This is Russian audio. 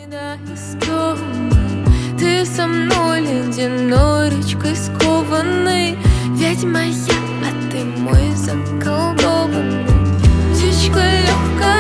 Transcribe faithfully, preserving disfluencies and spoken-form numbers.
Ты со мной ледяной речкой скованный. Ведьма я, а ты мой заколдованный. Птичка легкая